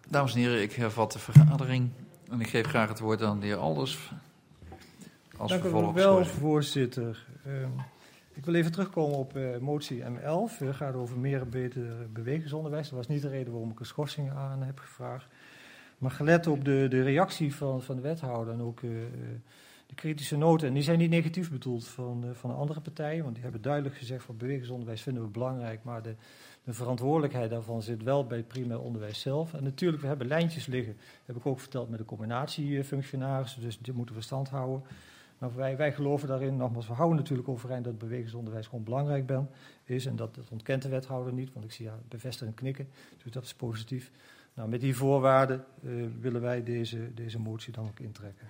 Dames en heren, ik hervat de vergadering en ik geef graag het woord aan de heer Alders. Dank u wel, voorzitter. Ik wil even terugkomen op motie M11. Het gaat over meer en beter bewegingsonderwijs. Dat was niet de reden waarom ik een schorsing aan heb gevraagd. Maar gelet op de reactie van de wethouder en ook de kritische noten, en die zijn niet negatief bedoeld van andere partijen, want die hebben duidelijk gezegd van bewegingsonderwijs vinden we belangrijk, maar de verantwoordelijkheid daarvan zit wel bij het primair onderwijs zelf. En natuurlijk, we hebben lijntjes liggen, heb ik ook verteld met de combinatiefunctionarissen, dus die moeten we stand houden. Maar wij geloven daarin, nogmaals, we houden natuurlijk overeind dat bewegingsonderwijs gewoon belangrijk is. En dat ontkent de wethouder niet, want ik zie haar bevestigend knikken, dus dat is positief. Nou, met die voorwaarden willen wij deze motie dan ook intrekken.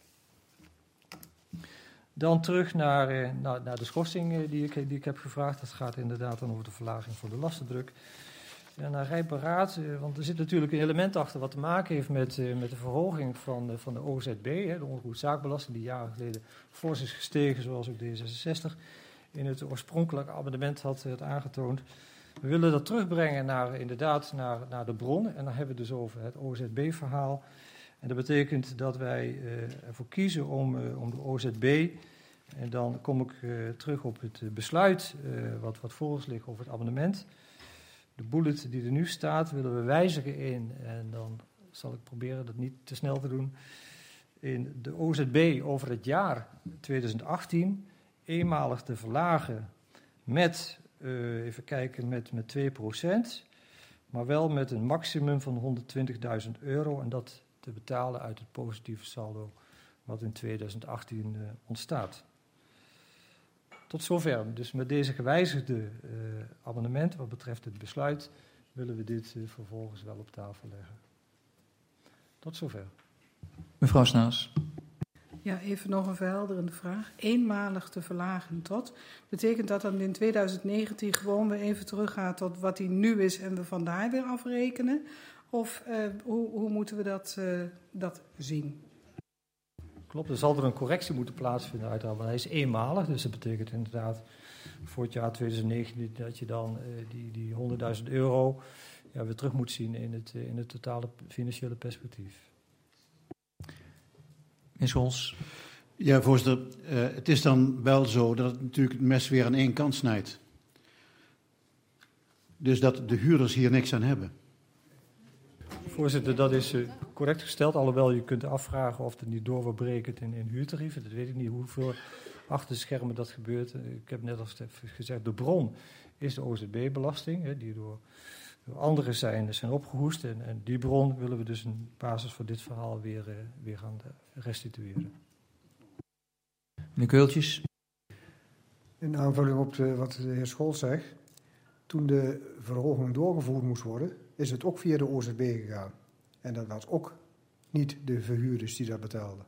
Dan terug naar de schorsing die ik heb gevraagd. Dat gaat inderdaad dan over de verlaging van de lastendruk. Ja, naar Rijp Beraad, want er zit natuurlijk een element achter wat te maken heeft met de verhoging van de OZB, de onroerend zaakbelasting, die jaren geleden fors is gestegen, zoals ook D66 in het oorspronkelijke amendement had aangetoond. We willen dat terugbrengen naar de bron, en dan hebben we dus over het OZB-verhaal. En dat betekent dat wij ervoor kiezen om de OZB, en dan kom ik terug op het besluit wat voor ons ligt over het amendement. De bullet die er nu staat willen we wijzigen in, en dan zal ik proberen dat niet te snel te doen, in de OZB over het jaar 2018 eenmalig te verlagen met, even kijken, met 2%, maar wel met een maximum van €120.000 en dat te betalen uit het positieve saldo wat in 2018 ontstaat. Tot zover. Dus met deze gewijzigde amendement wat betreft het besluit willen we dit vervolgens wel op tafel leggen. Tot zover. Mevrouw Snaas. Ja, even nog een verhelderende vraag. Eenmalig te verlagen tot. Betekent dat dan in 2019 gewoon weer even teruggaat tot wat die nu is en we vandaar weer afrekenen? Of hoe moeten we dat zien? Klopt, er zal er een correctie moeten plaatsvinden uiteraard, maar hij is eenmalig. Dus dat betekent inderdaad voor het jaar 2019 dat je dan die €100.000 weer terug moet zien in het totale financiële perspectief. Meneer Scholz. Ja, voorzitter. Het is dan wel zo dat het natuurlijk het mes weer aan één kant snijdt. Dus dat de huurders hier niks aan hebben. Voorzitter, dat is correct gesteld. Alhoewel je kunt afvragen of het niet door wordt berekend in huurtarieven. Dat weet ik niet hoeveel achter de schermen dat gebeurt. Ik heb net al gezegd, de bron is de OZB-belasting, die door anderen zijn opgehoest. En die bron willen we dus in basis van dit verhaal weer gaan restitueren. Meneer Keultjes. In aanvulling op wat de heer Scholz zegt. Toen de verhoging doorgevoerd moest worden, is het ook via de OZB gegaan. En dat was ook niet de verhuurders die dat betaalden.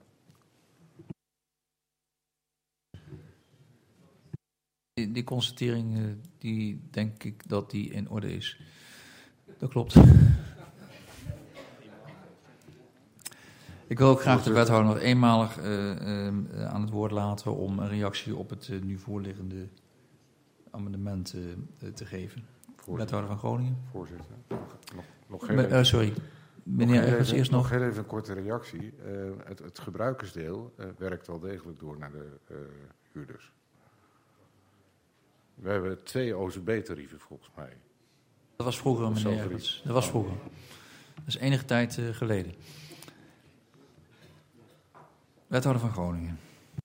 Die constatering, die denk ik dat die in orde is. Dat klopt. Ik wil ook graag de wethouder nog eenmalig aan het woord laten om een reactie op het nu voorliggende amendement te geven. Wethouder van Groningen. Voorzitter. Nog heel even, sorry. Meneer Eggers, eerst nog. Nog heel even een korte reactie. Het gebruikersdeel werkt wel degelijk door naar de huurders. We hebben 2 OZB-tarieven volgens mij. Dat was vroeger, meneer Eggers. Dat was vroeger. Dat is enige tijd geleden. Wethouder van Groningen.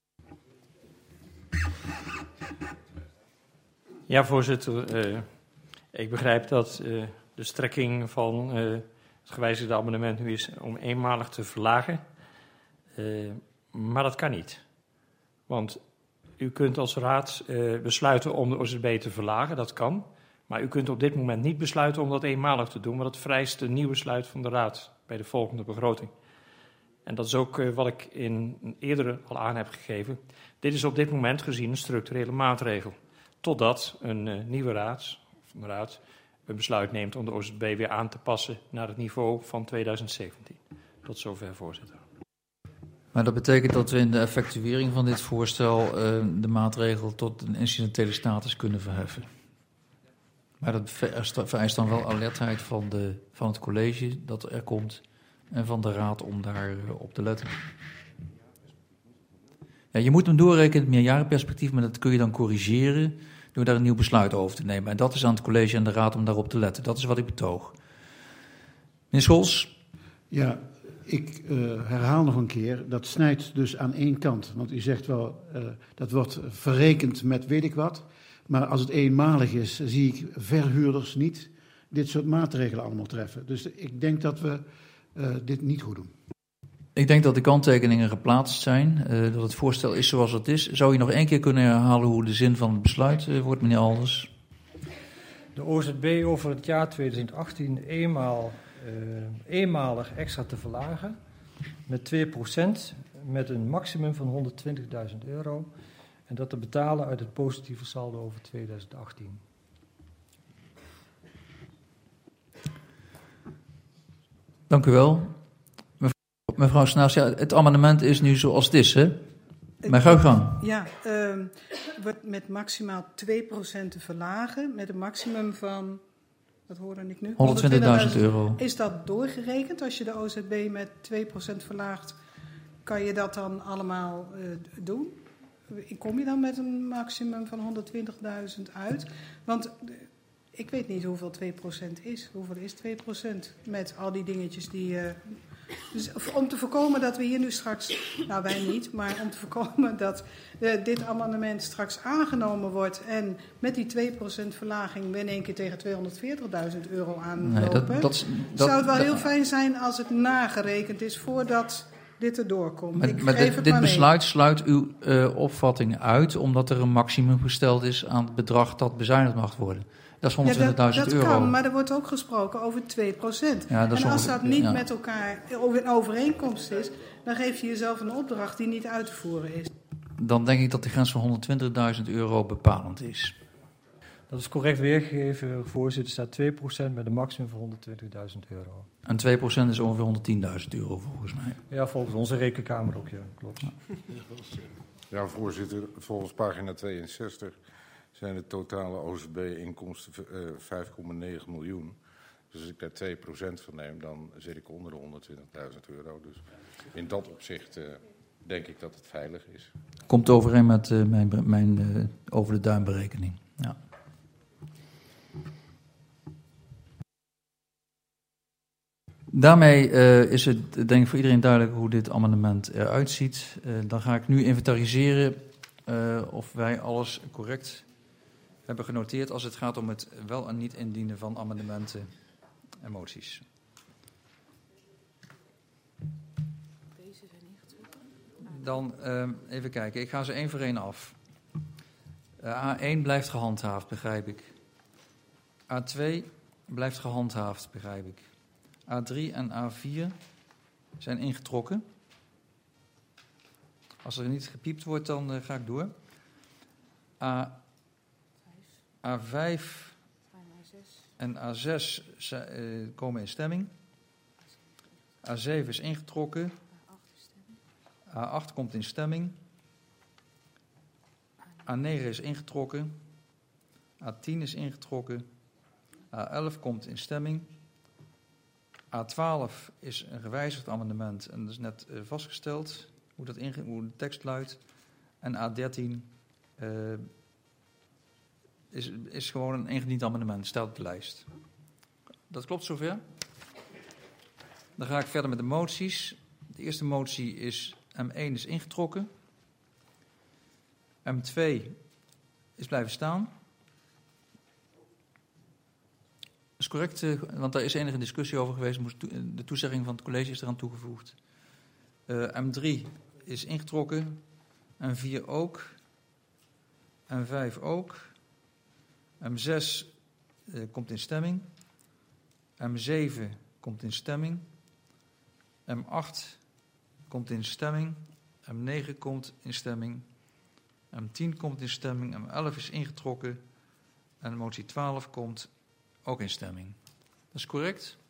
Ja, voorzitter. Ik begrijp dat de strekking van het gewijzigde amendement nu is om eenmalig te verlagen. Maar dat kan niet. Want u kunt als raad besluiten om de OZB te verlagen, dat kan. Maar u kunt op dit moment niet besluiten om dat eenmalig te doen, want dat vereist een nieuw besluit van de raad bij de volgende begroting. En dat is ook wat ik in een eerdere al aan heb gegeven. Dit is op dit moment gezien een structurele maatregel. Totdat een nieuwe raad een besluit neemt om de OZB weer aan te passen naar het niveau van 2017. Tot zover, voorzitter. Maar dat betekent dat we in de effectuering van dit voorstel de maatregel tot een incidentele status kunnen verheffen. Maar dat vereist dan wel alertheid van het college dat er komt en van de raad om daar op te letten. Ja, je moet hem doorrekenen in het meerjarenperspectief, maar dat kun je dan corrigeren door daar een nieuw besluit over te nemen. En dat is aan het college en de raad om daarop te letten. Dat is wat ik betoog. Meneer Scholz? Ja, ik herhaal nog een keer, dat snijdt dus aan één kant. Want u zegt wel, dat wordt verrekend met weet ik wat. Maar als het eenmalig is, zie ik verhuurders niet dit soort maatregelen allemaal treffen. Dus ik denk dat we dit niet goed doen. Ik denk dat de kanttekeningen geplaatst zijn, dat het voorstel is zoals het is. Zou je nog één keer kunnen herhalen hoe de zin van het besluit wordt, meneer Alders? De OZB over het jaar 2018 eenmalig extra te verlagen met 2% met een maximum van €120.000 en dat te betalen uit het positieve saldo over 2018. Dank u wel. Mevrouw Snaars, ja, het amendement is nu zoals het is, hè? Maar ga uw gang. Ja, wordt met maximaal 2% te verlagen met een maximum van, wat hoorde ik nu? €120.000. Is dat doorgerekend? Als je de OZB met 2% verlaagt, kan je dat dan allemaal doen? Kom je dan met een maximum van 120.000 uit? Want ik weet niet hoeveel 2% is. Hoeveel is 2% met al die dingetjes die... Dus om te voorkomen dat we hier nu straks, nou wij niet, maar om te voorkomen dat dit amendement straks aangenomen wordt en met die 2% verlaging we in één keer tegen €240.000 aanlopen, zou het wel heel fijn zijn als het nagerekend is voordat dit erdoor komt. Maar dit besluit sluit uw opvatting uit omdat er een maximum gesteld is aan het bedrag dat bezuinigd mag worden. Dat is €120.000. Dat kan, maar er wordt ook gesproken over 2%. Ja, en als dat niet met elkaar in overeenkomst is, dan geef je jezelf een opdracht die niet uit te voeren is. Dan denk ik dat de grens van €120.000 bepalend is. Dat is correct weergegeven, voorzitter. Er staat 2% met een maximum van €120.000. En 2% is ongeveer €110.000 volgens mij. Ja, volgens onze rekenkamer ook, ja, klopt. Ja, voorzitter, volgens pagina 62 zijn de totale OZB-inkomsten 5,9 miljoen. Dus als ik daar 2% van neem, dan zit ik onder de €120.000. Dus in dat opzicht denk ik dat het veilig is. Komt overeen met mijn over de duim berekening. Ja. Daarmee is het denk ik voor iedereen duidelijk hoe dit amendement eruit ziet. Dan ga ik nu inventariseren of wij alles correct hebben genoteerd als het gaat om het wel en niet indienen van amendementen en moties. Deze zijn ingetrokken. Dan even kijken, ik ga ze één voor één af. A1 blijft gehandhaafd, begrijp ik. A2 blijft gehandhaafd, begrijp ik. A3 en A4 zijn ingetrokken. Als er niet gepiept wordt, dan ga ik door. A5 en A6 komen in stemming. A7 is ingetrokken. A8 komt in stemming. A9 is ingetrokken. A10 is ingetrokken. A11 komt in stemming. A12 is een gewijzigd amendement en dat is net vastgesteld hoe de tekst luidt. En A13 is gewoon een ingediend amendement, staat op de lijst. Dat klopt zover. Dan ga ik verder met de moties. De eerste motie is M1 is ingetrokken. M2 is blijven staan. Dat is correct, want daar is enige discussie over geweest. De toezegging van het college is eraan toegevoegd. M3 is ingetrokken. M4 ook. M5 ook. M6 komt in stemming. M7 komt in stemming. M8 komt in stemming. M9 komt in stemming. M10 komt in stemming. M11 is ingetrokken. En motie 12 komt ook in stemming. Dat is correct.